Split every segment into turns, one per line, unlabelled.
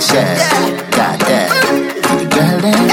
Yeah, got that. The girl then.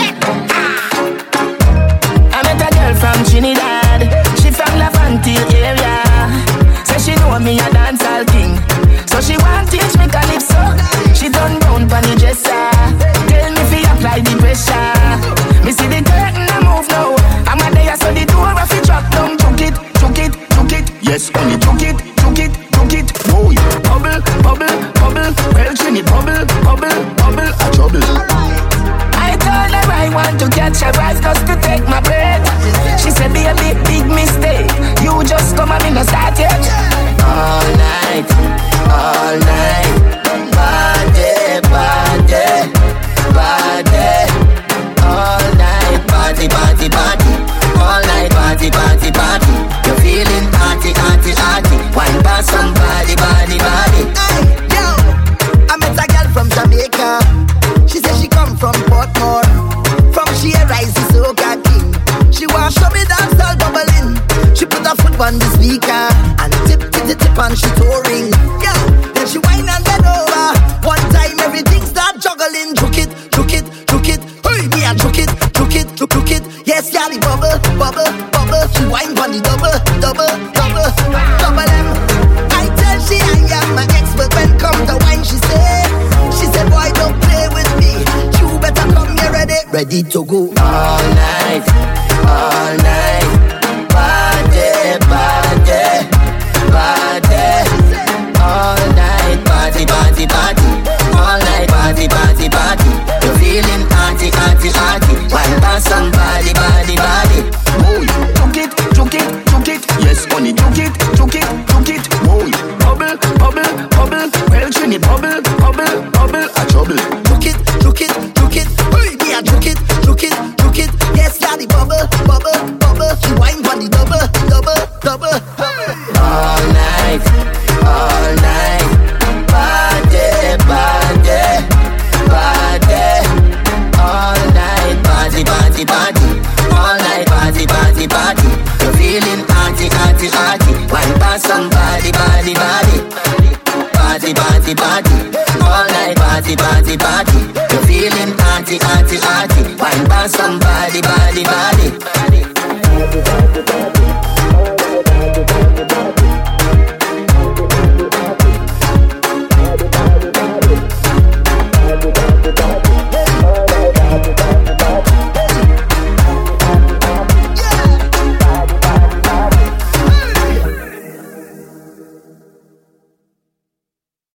I met a girl from Trinidad. She from Laventille area. Say she know me a dancehall king. So she want teach me calypso. She done down pon the dresser. Tell me fi apply the pressure. Me see the curtain a move now. I'm a there so the door a fi drop down. Chook it, chook it, chook it. Yes, only chook it, chook it, chook it. Whoa, bubble, bubble, bubble. Well, Trini, bubble, bubble, bubble. A trouble. I told her I want to catch a rise just to take my breath. She said, baby, big mistake. You just come and me no start yet. All night, party, party, party. All night, party, party, party. All night, party, party, party. You're feeling party, party, party. Wine past somebody, body, body.
Hey, yo, I met a girl from Jamaica. She said she come from Portmore. From she rise the soca king. She want show me dance all bubbling. She put her foot on the speaker and tip and she touring. Yo, then she whine and then over. One time everything start juggling. Juke it, juke it, juke it. Hey, me a juke it, juke it, juke it. Yes, yeah, the bubble, bubble, bubble. She whine on the double, double, double, double them. I tell she I am my expert when come to wine. She said, boy, don't play with me. You better come here ready to go.
All night, party, party, party. All night, party, party, party. All night, party, party, party. You're feeling party, party, party. Wine past somebody, body, body. Boy, chook it, chook it, chook it. Yes, honey, chook it, chook it, chook it. Boy, bubble, bubble, bubble. Well, Trini, bubble, bubble, bubble. A trouble.
Chook it, chook it, chook it. Hey, me a chook it, chook it, chook it. Yes, yeah, the bubble, bubble, bubble. She whine on the double, double, double.
All night, party, party, party. All night, party, party, party. All night, party, party, party. You're feeling party, party, party. Wine past somebody, body, body. Party, party, party. All night, party, party, party. You're feeling party, party, party. Wine past somebody, body, body.